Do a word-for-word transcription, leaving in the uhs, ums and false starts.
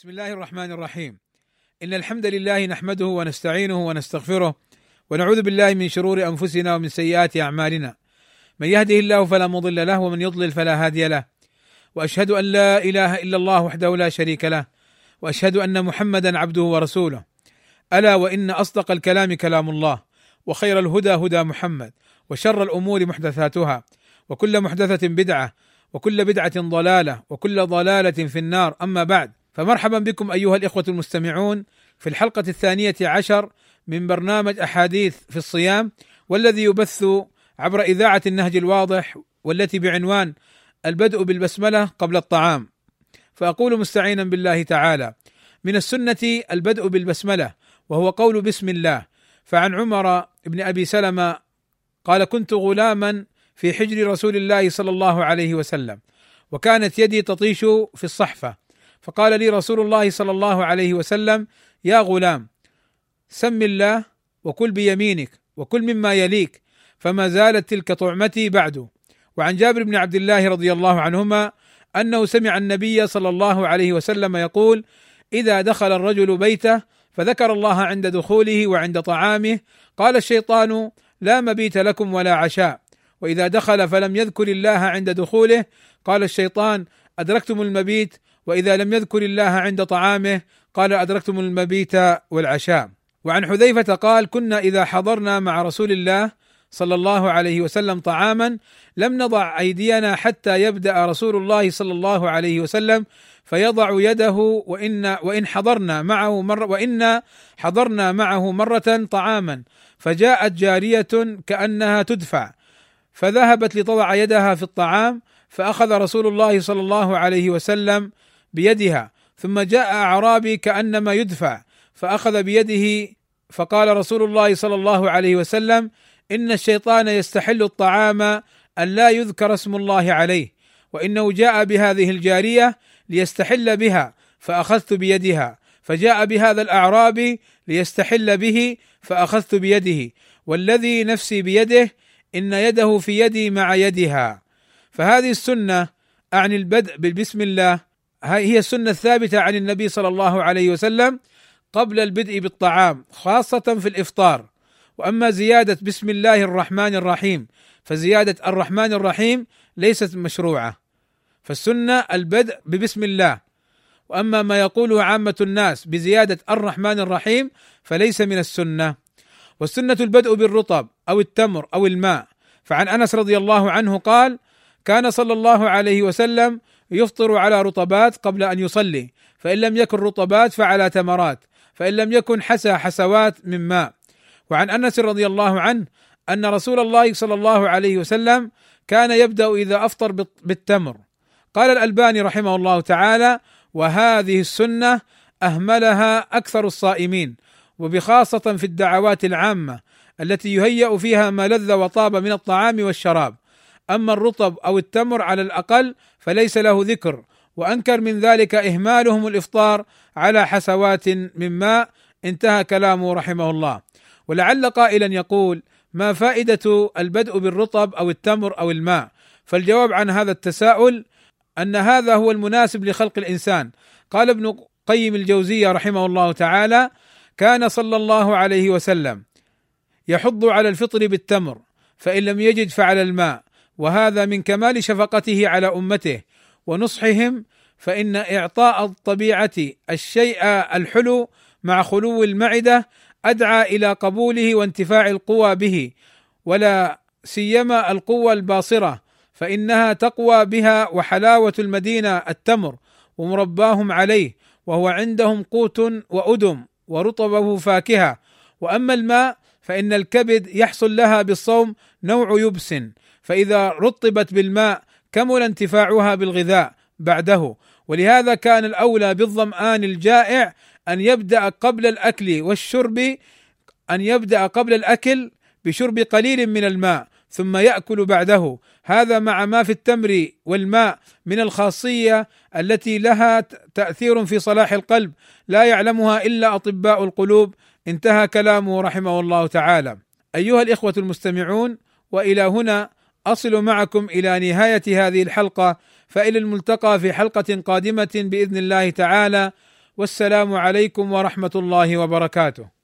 بسم الله الرحمن الرحيم. إن الحمد لله نحمده ونستعينه ونستغفره ونعوذ بالله من شرور أنفسنا ومن سيئات أعمالنا، من يهده الله فلا مضل له ومن يضلل فلا هادي له، وأشهد أن لا إله إلا الله وحده لا شريك له، وأشهد أن محمدا عبده ورسوله. ألا وإن أصدق الكلام كلام الله، وخير الهدى هدى محمد، وشر الأمور محدثاتها، وكل محدثة بدعة، وكل بدعة ضلالة، وكل ضلالة في النار. أما بعد، فمرحبا بكم أيها الإخوة المستمعون في الحلقة الثانية عشر من برنامج أحاديث في الصيام، والذي يبث عبر إذاعة النهج الواضح، والتي بعنوان البدء بالبسملة قبل الطعام. فأقول مستعينا بالله تعالى: من السنة البدء بالبسملة، وهو قول بسم الله. فعن عمر بن أبي سلمة قال: كنت غلاما في حجر رسول الله صلى الله عليه وسلم، وكانت يدي تطيش في الصحفة، فقال لي رسول الله صلى الله عليه وسلم: يا غلام، سم الله وكل بيمينك وكل مما يليك، فما زالت تلك طعمتي بعد. وعن جابر بن عبد الله رضي الله عنهما أنه سمع النبي صلى الله عليه وسلم يقول: إذا دخل الرجل بيته فذكر الله عند دخوله وعند طعامه قال الشيطان: لا مبيت لكم ولا عشاء. وإذا دخل فلم يذكر الله عند دخوله قال الشيطان: أدركتم المبيت. وإذا لم يذكر الله عند طعامه قال: أدركتم المبيت والعشاء. وعن حذيفة قال: كنا إذا حضرنا مع رسول الله صلى الله عليه وسلم طعاما لم نضع أيدينا حتى يبدأ رسول الله صلى الله عليه وسلم فيضع يده، وإن وإن حضرنا معه مرة وإن حضرنا معه مرة طعاما فجاءت جارية كأنها تدفع فذهبت لتضع يدها في الطعام، فأخذ رسول الله صلى الله عليه وسلم بيدها، ثم جاء أعرابي كأنما يدفع فأخذ بيده، فقال رسول الله صلى الله عليه وسلم: إن الشيطان يستحل الطعام أن لا يذكر اسم الله عليه، وإنه جاء بهذه الجارية ليستحل بها فأخذت بيدها، فجاء بهذا الأعرابي ليستحل به فأخذت بيده، والذي نفسي بيده إن يده في يدي مع يدها. فهذه السنة أعني البدء بالبسم الله، هي السنة الثابتة عن النبي صلى الله عليه وسلم قبل البدء بالطعام، خاصة في الإفطار. وأما زيادة بسم الله الرحمن الرحيم فزيادة الرحمن الرحيم ليست مشروعة، فالسنة البدء ببسم الله. وأما ما يقوله عامة الناس بزيادة الرحمن الرحيم فليس من السنة. والسنة البدء بالرطب أو التمر أو الماء. فعن أنس رضي الله عنه قال: كان صلى الله عليه وسلم يفطر على رطبات قبل أن يصلي، فإن لم يكن رطبات فعلى تمرات، فإن لم يكن حسى حسوات من ماء. وعن أنس رضي الله عنه أن رسول الله صلى الله عليه وسلم كان يبدأ إذا أفطر بالتمر. قال الألباني رحمه الله تعالى: وهذه السنة أهملها أكثر الصائمين، وبخاصة في الدعوات العامة التي يهيأ فيها ما لذ وطاب من الطعام والشراب. أما الرطب أو التمر على الأقل فليس له ذكر، وأنكر من ذلك إهمالهم الإفطار على حسوات من ماء. انتهى كلامه رحمه الله. ولعل قائلا يقول: ما فائدة البدء بالرطب أو التمر أو الماء؟ فالجواب عن هذا التساؤل أن هذا هو المناسب لخلق الإنسان. قال ابن قيم الجوزية رحمه الله تعالى: كان صلى الله عليه وسلم يحض على الفطر بالتمر، فإن لم يجد فعلى الماء، وهذا من كمال شفقته على أمته ونصحهم، فإن إعطاء الطبيعة الشيء الحلو مع خلو المعدة أدعى إلى قبوله وانتفاع القوى به، ولا سيما القوى الباصرة، فإنها تقوى بها. وحلاوة المدينة التمر ومرباهم عليه، وهو عندهم قوت وأدم، ورطبه فاكهة. وأما الماء فإن الكبد يحصل لها بالصوم نوع يبس، فإذا رطبت بالماء كمل انتفاعها بالغذاء بعده. ولهذا كان الأولى بالظمآن الجائع أن يبدأ قبل الأكل والشرب أن يبدأ قبل الأكل بشرب قليل من الماء، ثم يأكل بعده. هذا مع ما في التمر والماء من الخاصية التي لها تأثير في صلاح القلب لا يعلمها إلا أطباء القلوب. انتهى كلامه رحمه الله تعالى. أيها الإخوة المستمعون، وإلى هنا أصل معكم إلى نهاية هذه الحلقة، فإلى الملتقى في حلقة قادمة بإذن الله تعالى، والسلام عليكم ورحمه الله وبركاته.